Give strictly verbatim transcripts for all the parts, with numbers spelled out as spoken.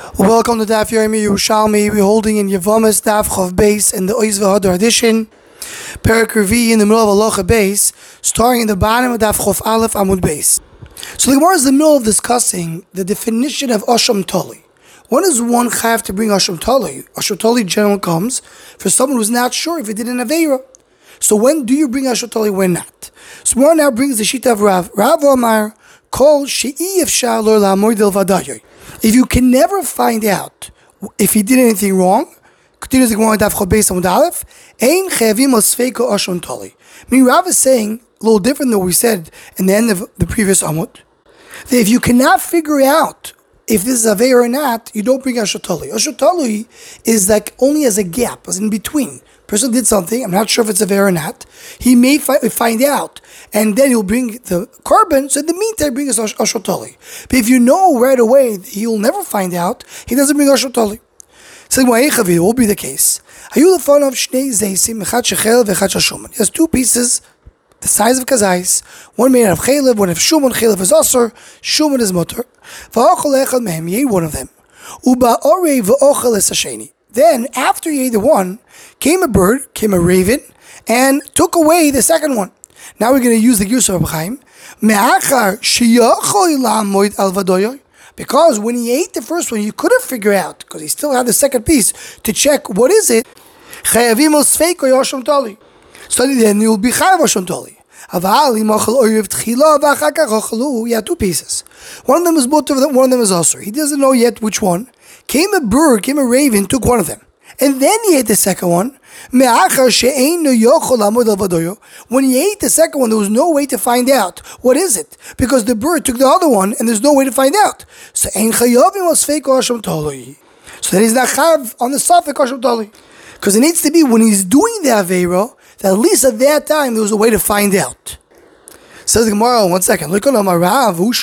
Welcome to Daf Yomi Yerushalmi. We're holding in Yevamis Daf Chav Beis in the Oiz V'Hadar edition. Perak Revi in the middle of Halacha Beis, starting in the bottom of Daf Chav Aleph Amud Beis. So the Gemara is in the middle of discussing the definition of Asham Toli. When does one have to bring Asham Toli? Asham Toli generally comes for someone who's not sure if he did an Aveira. So when do you bring Asham Toli, when not? So Gemara now brings the Shita of Rav. Rav Omar, Kol She'i Efshar Lo La'amod El Vadayoy. If you can never find out if he did anything wrong, continues the Gemara Daf Chav Beis Amud Aleph, Ein Chayavim Al Sfeiko Asham Toli. Meaning Rav is saying a little different than what we said in the end of the previous Amud, that if you cannot figure out if this is Aveira or not, you don't bring Asham Toli. Asham Toli is like only as a gap, as in between. Person did something, I'm not sure if it's Aveira or not. He may fi- find out, and then he'll bring the carbon, so in the meantime, bring us Asham Toli. But if you know right away that he'll never find out, he doesn't bring Asham Toli. So it will be the case. He has two pieces, the size of kazais, one made out of chaylev, one of shumon. Chaylev is asur, shumon is mutter. He ate one of them. Then, after he ate the one, came a bird, came a raven, and took away the second one. Now we're going to use the Yusuf of Chaim. Because when he ate the first one, you couldn't figure out, because he still had the second piece, to check what is it. So then you'll be chayav Asham Toli. He had two pieces. One of them is mutter, one of them is asur. He doesn't know yet which one. Came a bird, came a raven, took one of them. And then he ate the second one. When he ate the second one, there was no way to find out. What is it? Because the bird took the other one, and there's no way to find out. So then he's not chayav on the safek Asham Toli. Because it needs to be when he's doing the Aveira, that at least at that time there was a way to find out. Says the Gemara, one second. Look on Rav. Then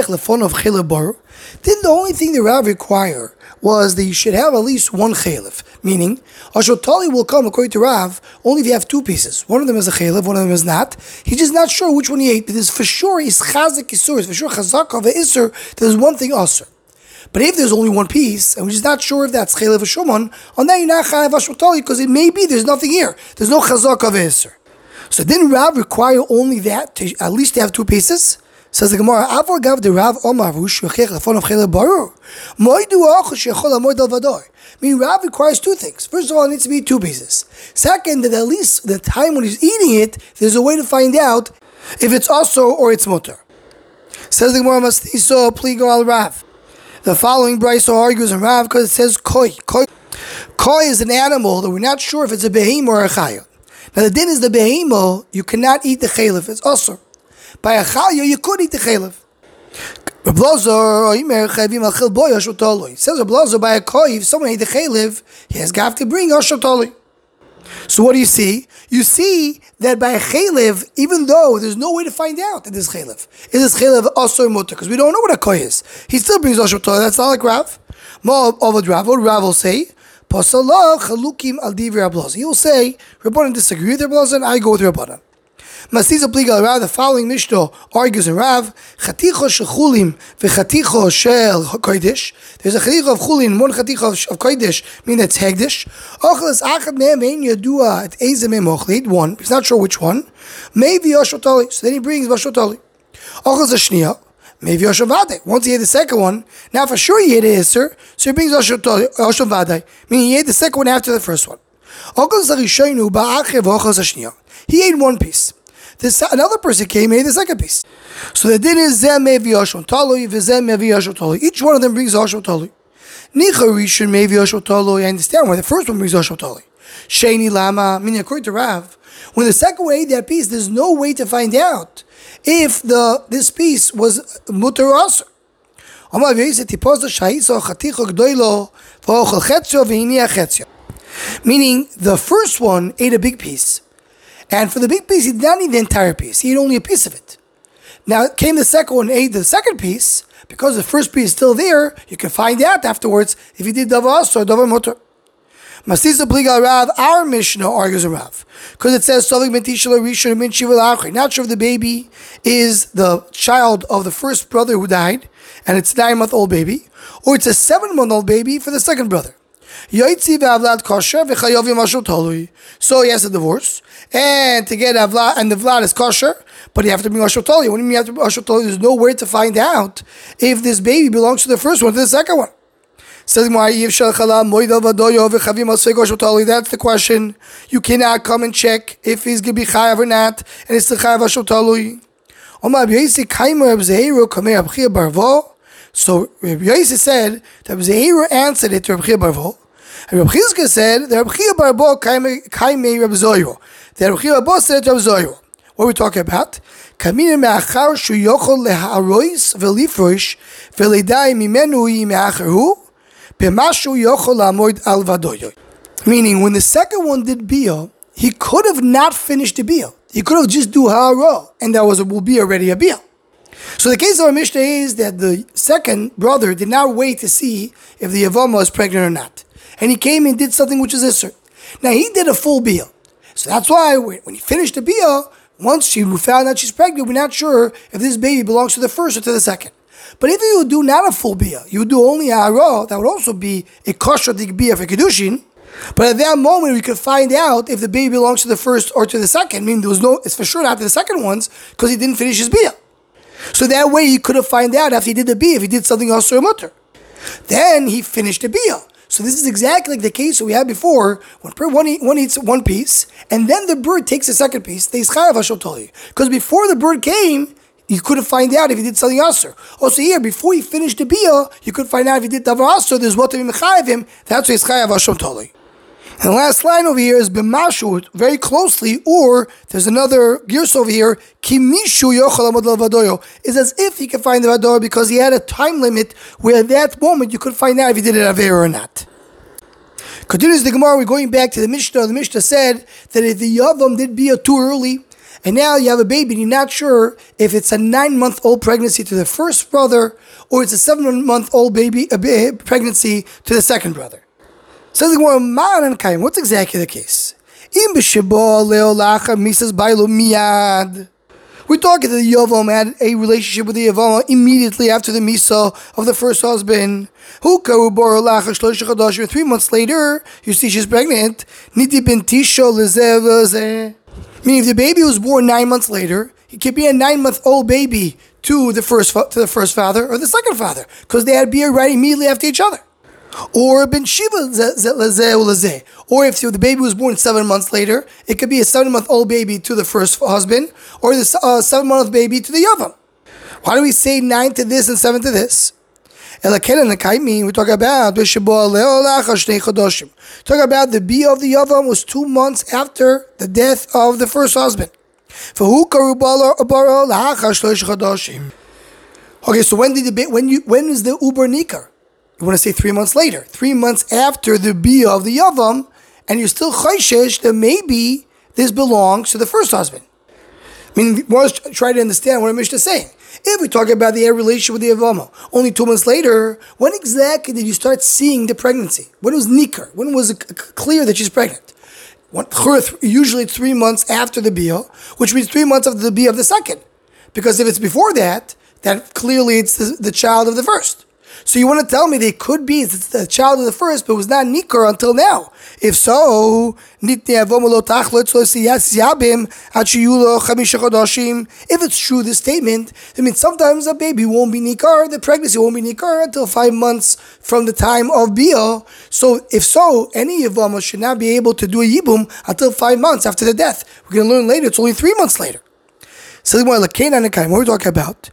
the only thing the Rav require was that you should have at least one chaylev. Meaning, Asham Toli will come, according to Rav, only if you have two pieces. One of them is a chaylev, one of them is not. He's just not sure which one he ate, but there's for sure is chazik isur, it's for sure chazak of isur, there's one thing asur. But if there's only one piece, and we're just not sure if that's chaylev or shumon, on that you're not chayav Asham Toli, because it may be there's nothing here. There's no chazak of isur. So didn't Rav require only that, to at least to have two pieces? Says the Gemara, Avor gav the Rav Omar v'ushyochech lefon of chaylev barur. Moidu achos shechol amoid al vador. I mean, Rav requires two things. First of all, it needs to be two pieces. Second, that at least the time when he's eating it, there's a way to find out if it's also or it's mutter. Says the Gemara, Mastiso pligo al Rav. The following brayso argues in Rav because it says koi. Koi. Koi is an animal that we're not sure if it's a behemoth or a chayah. Now the din is the behemoth, you cannot eat the chaylev, it's asur. By a chayah, you could eat the chaylev. Reb Lazar, it says Reb Lazar, by a koi, if someone ate the chaylev, he has got to bring Asham Toli. So what do you see? You see that by a chaylev, even though there's no way to find out that this chaylev, is this chaylev asur mutter, because we don't know what a koi is. He still brings Asham Toli, that's not like Rav. Ma'ovad Rav, what Rav will say? Pasalah chalukim al divrei Reb Lazar. He will say, Rabbanan disagree with Reb Lazar, and I go with Rabbanan. Masisa pliga Rav, the following Mishnah argues in Rav, chaticho shel chulin v'chaticho shel kodesh. There's a chaticho of chulin, one chaticho of kodesh, meaning that's hegdish. Ochel achad mehem ve'en yadua et eze mehem ochlid, one, he's not sure which one. Maybe Asham Toli, so then he brings Asham Toli. Ochel zashniya, maybe Asham Vadai. Once he had the second one, now for sure he had a Isser, so he brings Asham Toli, Asham Vadai, meaning he ate the second one after the first one. Ochel zarishaynu ba'achev ochel zashniya. He ate one piece. This, another person came and ate the second piece. So the din is Zeh mevi Asham Toli, v'zeh mevi Asham Toli. Each one of them brings Asham Toli. Nicha rishon mevi Asham Toli. I understand why the first one brings Asham Toli. Sheni lama, meaning according to Rav, when the second one ate that piece, there's no way to find out if the this piece was mutter or asur. Amar v'yiseh tipoz sha'isa chaticho gdoilo v'ochel chetzio v'hini achetzio. Meaning the first one ate a big piece. And for the big piece, he did not eat the entire piece. He ate only a piece of it. Now came the second one and ate the second piece. Because the first piece is still there, you can find out afterwards if he did davar asur or davar mutter. Masisa Pliga Rav, our Mishnah argues a Rav. Because it says, not sure if the baby is the child of the first brother who died, and it's a nine-month-old baby, or it's a seven-month-old baby for the second brother. So he has a divorce, and to get Avlad, and the Vlad is kosher, but you have to be Mashal Toli. When you mean you have to be Mashal Toli, there's nowhere to find out if this baby belongs to the first one or to the second one. Says that's the question. You cannot come and check if he's going to be chayav or not, and it's the chayav Mashal Toli. So Rabbi Yossi said that Rabbi Zehira answered it to Rabbi Chia Barvo. And Rabbi Chizkiah said that Rabbi Chia Barvo kaimei Rabbi Zohiro. That Rabbi Chia Barvo said it to Rabbi Zohiro. What are we talking about? Kamina me'achar shu yochol leharois velifroish veledai mimenu yi me'acharu b'mashu yochol la'amod al vadoyo. Meaning, when the second one did bia, he could have not finished the bia. He could have just do ha'ara, and that was will be already a bia. So the case of our Mishnah is that the second brother did not wait to see if the Yavama was pregnant or not. And he came and did something which is Isser. Now he did a full Bia. So that's why when he finished the Bia, once she found out she's pregnant, we're not sure if this baby belongs to the first or to the second. But if you would do not a full Bia, you would do only a Hara, that would also be a kosher Bia for Kedushin. But at that moment, we could find out if the baby belongs to the first or to the second. I mean, there was no, it's for sure not to the second ones because he didn't finish his Bia. So that way he could have found out after he did the bia if he did something else or mutter. Then he finished the bia. So this is exactly like the case we had before when one, eat, one eats one piece and then the bird takes the second piece. Because before the bird came, you couldn't find out if he did something else. Also here, before he finished the bia, you could find out if he did davar asa. There's what to be mechayev him. That's why he's chayav hashom toli. And the last line over here is b'mashu, very closely, or there's another gears over here, kimishu yochel amod al vadoyo, is as if he could find the vadoyo because he had a time limit where at that moment you could find out if he did it aver or not. Continues the Gemara, we're going back to the Mishnah. The Mishnah said that if the Yavam did be too early, and now you have a baby and you're not sure if it's a nine-month-old pregnancy to the first brother or it's a seven-month-old baby a pregnancy to the second brother. Says the Gemara, what's exactly the case? We're talking that the Yavam had a relationship with the Yavam immediately after the Misa of the first husband. Three months later, you see she's pregnant. Meaning if the baby was born nine months later, it could be a nine-month-old baby to the first to the first father or the second father, because they had beer right immediately after each other. Or ben shiva lezeh, or if the baby was born seven months later, it could be a seven-month-old baby to the first husband, or the uh, seven-month baby to the yavam. Why do we say nine to this and seven to this? We talk about we talk about the bia of the yavam was two months after the death of the first husband. Okay, so when did the when you when is the uber nikar? You want to say three months later, three months after the bia of the yavam, and you're still chayshish that maybe this belongs to the first husband. I mean, we want to try to understand what Mishnah is saying. If we talk about the relationship with the yavama, only two months later, when exactly did you start seeing the pregnancy? When was nikar? When was it clear that she's pregnant? One, usually it's three months after the bia, which means three months after the bia of the second. Because if it's before that, then clearly it's the, the child of the first. So you want to tell me they could be it's the child of the first, but was not nikar until now. If so, if it's true, this statement, I mean, sometimes a baby won't be nikar, the pregnancy won't be nikar until five months from the time of bia. So if so, any yavama should not be able to do a yibum until five months after the death. We're going to learn later, it's only three months later. So what are we talking about?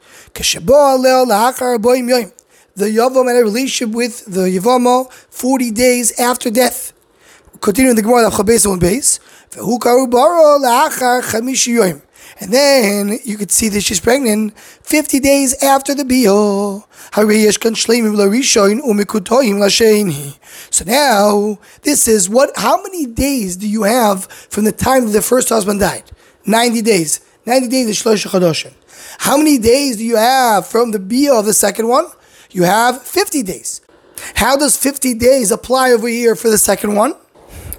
The Yavam had a relationship with the Yavama forty days after death. Continuing the Gemara of Chabes on base. And then you could see that she's pregnant fifty days after the Bia. So now, this is what, how many days do you have from the time that the first husband died? ninety days. ninety days is Shlosh Chodoshim. How many days do you have from the Bia of the second one? You have fifty days. How does fifty days apply over here for the second one?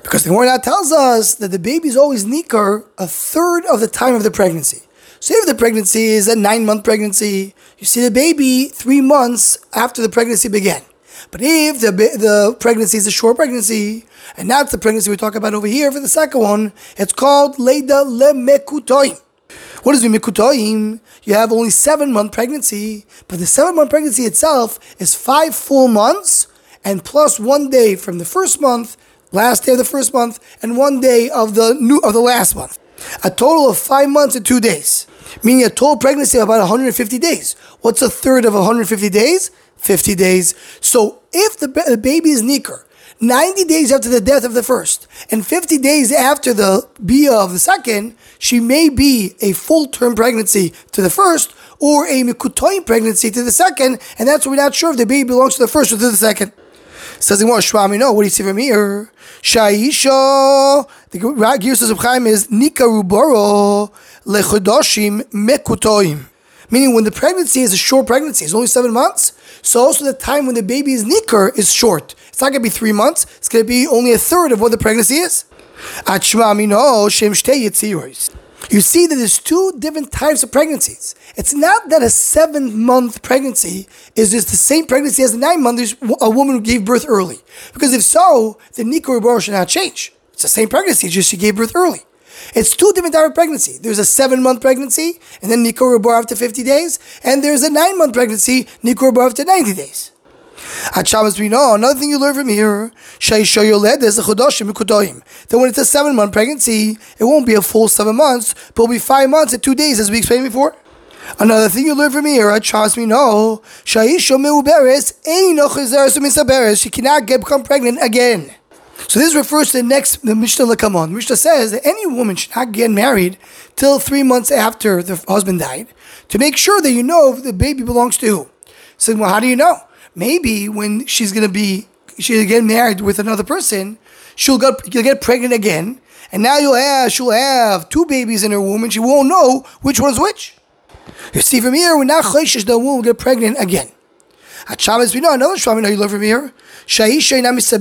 Because the Gemara tells us that the baby is always nikar a third of the time of the pregnancy. So if the pregnancy is a nine-month pregnancy, you see the baby three months after the pregnancy began. But if the the pregnancy is a short pregnancy, and that's the pregnancy we talk about over here for the second one, it's called Leida Lemekutoim. What does Lemekutoim? You have only seven-month pregnancy, but the seven-month pregnancy itself is five full months, and plus one day from the first month, last day of the first month, and one day of the new of the last month. A total of five months and two days. Meaning a total pregnancy of about one hundred fifty days. What's a third of one hundred fifty days? fifty days. So if the, the baby is nikar, ninety days after the death of the first, and fifty days after the bia of the second, she may be a full-term pregnancy to the first, or a mekutoim pregnancy to the second, and that's why we're not sure if the baby belongs to the first or to the second. Says the Gemara, Shvami, no, what do you see from here? Shaisha, the Girsa of Chaim is Nikaruboro lechodoshim mekutoim. Meaning when the pregnancy is a short pregnancy, it's only seven months, so also the time when the baby is nikar is short. It's not going to be three months, it's going to be only a third of what the pregnancy is. At Shvami, no, Shem Shtei Yitziros. You see that there's two different types of pregnancies. It's not that a seven-month pregnancy is just the same pregnancy as a nine-month, there's a woman who gave birth early. Because if so, the nikar bar should not change. It's the same pregnancy, just she gave birth early. It's two different types of pregnancy. There's a seven-month pregnancy, and then nikar bar after fifty days, and there's a nine-month pregnancy, nikar bar after ninety days. At Shabbos we know, another thing you learn from here, that when it's a seven-month pregnancy, it won't be a full seven months, but it'll be five months and two days, as we explained before. Another thing you learn from here, at Shabbos we know, she cannot get become pregnant again. So this refers to the next, the Mishnah Lekamon. The Mishnah says that any woman should not get married till three months after the husband died, to make sure that you know if the baby belongs to who. So, well, how do you know? Maybe when she's going to be, she'll get married with another person, she'll get, she'll get pregnant again, and now you'll have, she'll have two babies in her womb, and she won't know which one's which. You see from here, we're not chayshish, the womb will get pregnant again. At Shabbos, we know another Shabbos you learn from here. You see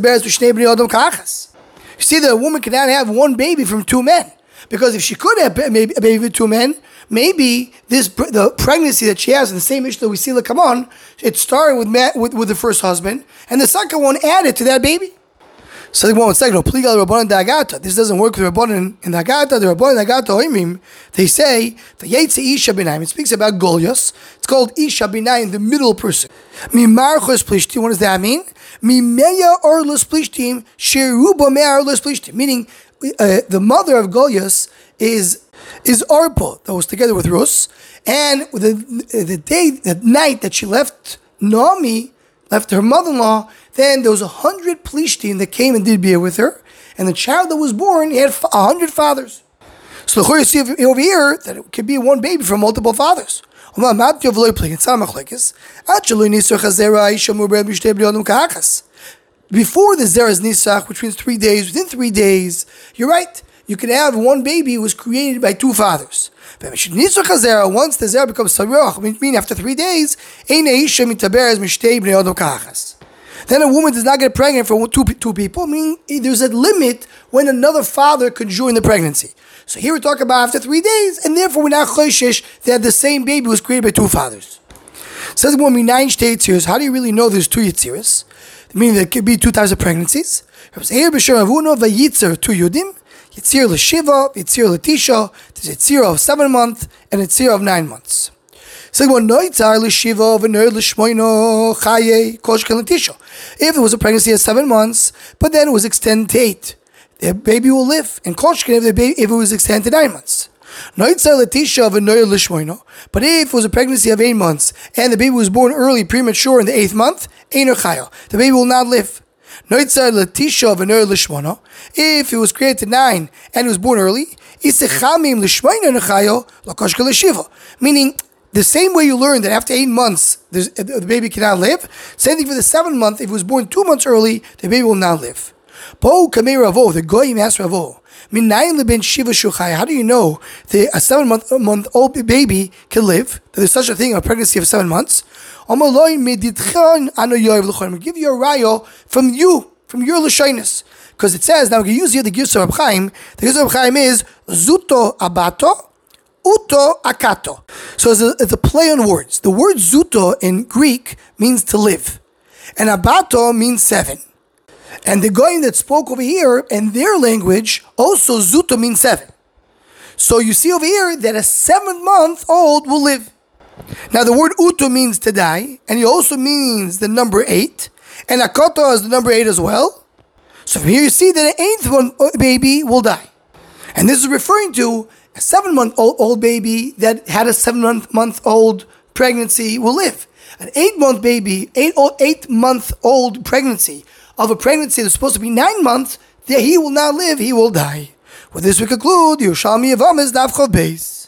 that a woman cannot have one baby from two men. Because if she could have a baby with two men, maybe this the pregnancy that she has in the same issue that we see, like, come on, it started with, with with the first husband, and the second one added to that baby. So they won't say, no, this doesn't work with Rabbanan in the Agata. The Rabbanan in the Agata, they say, the Yetze Isha B'nayim, it speaks about Goliath. It's called Isha B'nayim, the middle person. Mimarchos Plishtim, what does that mean? Mimeya Orlos Plishtim, Sheruba Mea Orlos Plishtim, meaning uh, the mother of Goliath is is Arpa, that was together with Rus, and the, the day, the night that she left Naomi, left her mother-in-law, then there was a hundred Plishtim that came and did beer with her, and the child that was born, he had a hundred fathers. So you see over here that it could be one baby from multiple fathers. Before the Zeras Nisach, which means three days, within three days, you're right, you can have one baby who was created by two fathers. Once the Zera becomes Saruach, meaning after three days, then a woman does not get pregnant for two, two people, meaning there's a limit when another father could join the pregnancy. So here we're talking about after three days, and therefore we're not choishish that the same baby was created by two fathers. Says the woman, nine Yitzhiras. How do you really know there's two Yitzhiras? Meaning there could be two types of pregnancies. Here, B'Shem Avuna v'Yitzir, two Yudim. Yitzir l'Shiva, Yitzir l'Tisha. There's Yitzir of seven months and Yitzir of nine months. So if there was a pregnancy at seven months, but then it was extended to eight, the baby will live. And koshkin if the baby if it was extended to nine months. But if it was a pregnancy of eight months and the baby was born early, premature in the eighth month, the baby will not live. If it was created to nine and it was born early, meaning the same way you learn that after eight months the baby cannot live, same thing for the seventh month. If it was born two months early, the baby will not live. The Goyim asked Ravo, how do you know that a seven month month old baby can live? That there's such a thing, a pregnancy of seven months. I'll give you a raya from you, from your Lashonis. Because it says, now we can use here the Girsa Reb Chaim. The Girsa Reb Chaim is Zuto Abato, Uto Akato. So it's a, it's a play on words. The word Zuto in Greek means to live. And Abato means seven. And the Goyim that spoke over here, in their language, also Zuto means seven. So you see over here that a seven month old will live. Now the word Uto means to die, and it also means the number eight, and Akoto is the number eight as well. So from here you see that an eighth one baby will die. And this is referring to a seven month old, old baby that had a seven month, month old pregnancy will live. An eight month baby, eight, eight month old pregnancy of a pregnancy that's supposed to be nine months, that he will not live, he will die. With this we conclude Yerushalmi Yevamos Daf Chav Beis.